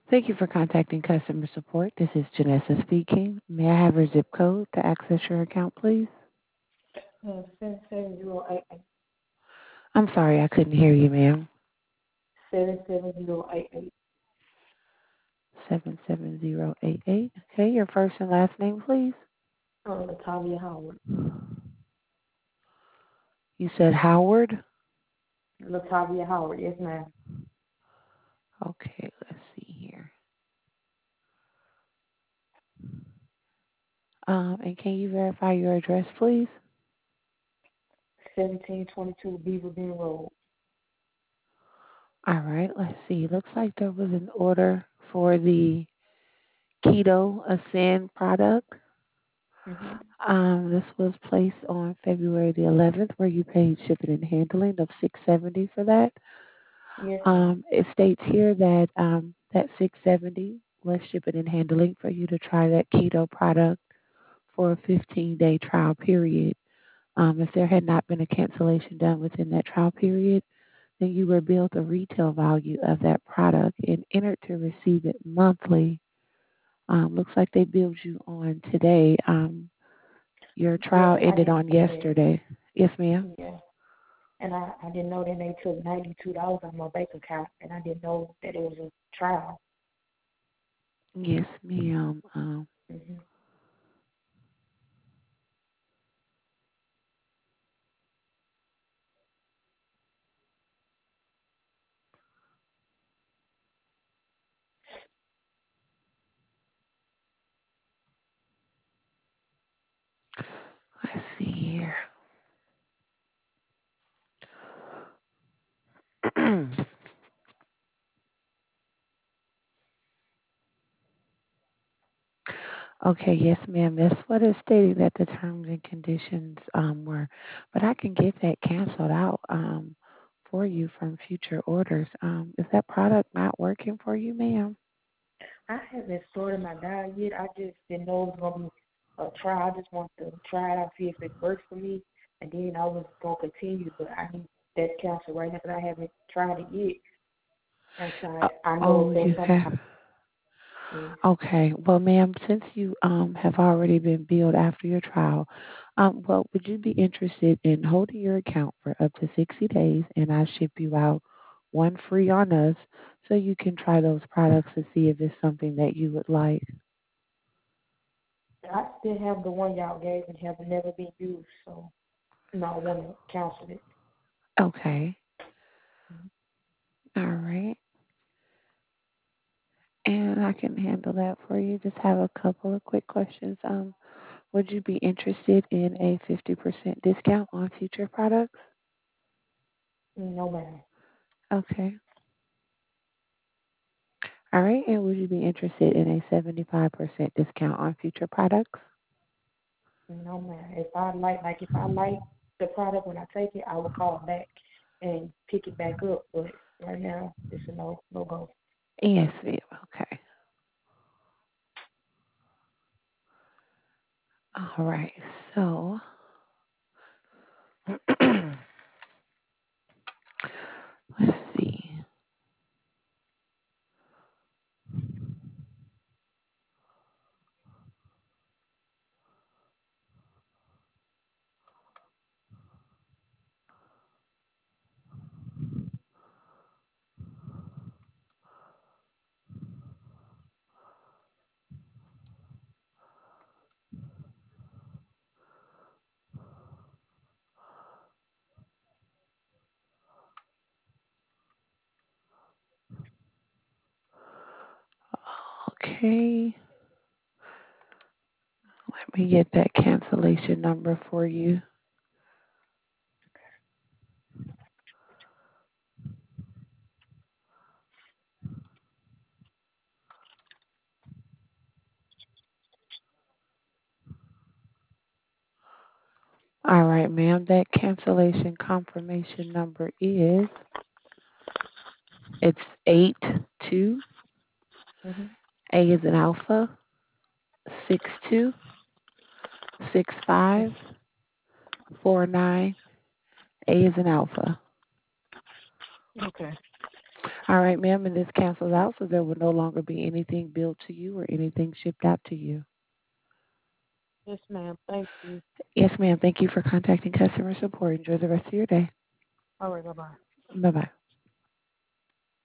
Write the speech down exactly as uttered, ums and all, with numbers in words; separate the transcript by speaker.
Speaker 1: Thank you for contacting customer support. This is Janessa speaking. May I have your zip code to access your account, please?
Speaker 2: Uh, seven seven zero eight eight.
Speaker 1: I'm sorry, I couldn't hear you, ma'am.
Speaker 2: Seven seven zero eight eight.
Speaker 1: seven seven zero eight eight. Okay, your first and last name, please.
Speaker 2: Uh, Latavia Howard.
Speaker 1: You said Howard?
Speaker 2: Latavia Howard. Yes, ma'am.
Speaker 1: Okay, let's see here. Um, and can you verify your address, please?
Speaker 2: Seventeen twenty two Beaver Bend Road.
Speaker 1: All right, let's see. Looks like there was an order for the Keto Ascend product.
Speaker 2: Mhm.
Speaker 1: Um, this was placed on February the eleventh, where you paid shipping and handling of six seventy for that.
Speaker 2: Yes, ma'am.
Speaker 1: Um, it states here that um, that six seventy was shipping and handling for you to try that keto product for a fifteen day trial period. Um, if there had not been a cancellation done within that trial period, then you were billed the retail value of that product and entered to receive it monthly. Um, looks like they billed you on today. Um, your
Speaker 2: Yeah,
Speaker 1: trial
Speaker 2: and I
Speaker 1: ended
Speaker 2: didn't
Speaker 1: on
Speaker 2: know that.
Speaker 1: yesterday. Yes, ma'am.
Speaker 2: Yeah, and I I didn't know that they took ninety two dollars on my bank account, and I didn't know that it was a trial.
Speaker 1: Yes, ma'am. Um,
Speaker 2: Mhm.
Speaker 1: let's see here. Okay, yes, ma'am. That's what it's stating that the terms and conditions um, were. But I can get that canceled out um, for you from future orders. Um, is that product not working for you, ma'am?
Speaker 2: I haven't started my diet yet. I just didn't know it was gonna be a trial. I just want to try it out, see if it works for me, and then I was gonna continue. But I need that cancer right now, but I haven't tried it yet. And so
Speaker 1: Uh,
Speaker 2: I, I know if
Speaker 1: oh,
Speaker 2: there's
Speaker 1: you
Speaker 2: some
Speaker 1: have.
Speaker 2: kind. Yes.
Speaker 1: Okay. Well, ma'am, since you um, have already been billed after your trial, um, well, would you be interested in holding your account for up to sixty days and I ship you out one free on us so you can try those products to see if it's something that you would like?
Speaker 2: I still have the one y'all gave and have never been used, so no, I want to cancel it.
Speaker 1: Okay. All right. And I can handle that for you. Just have a couple of quick questions. Um, would you be interested in a fifty percent discount on future products?
Speaker 2: No, ma'am.
Speaker 1: Okay. All right. And would you be interested in a seventy-five percent discount on future products?
Speaker 2: No, ma'am. If I like, like if I like the product when I take it, I will call back and pick it back up. But right now, it's a no, no go.
Speaker 1: Yes, ma'am. Okay. All right. So, let's see. Okay. Let me get that cancellation number for you. All right, ma'am. That cancellation confirmation number is it's eight two.
Speaker 2: Mhm.
Speaker 1: A is an alpha. Six two six five four nine. A is an alpha.
Speaker 2: Okay.
Speaker 1: All right, ma'am, and this cancels out, so there will no longer be anything billed to you or anything shipped out to you.
Speaker 2: Yes, ma'am. Thank you.
Speaker 1: Yes, ma'am. Thank you for contacting customer support. Enjoy the rest of your day.
Speaker 2: All right. Bye bye.
Speaker 1: Bye bye.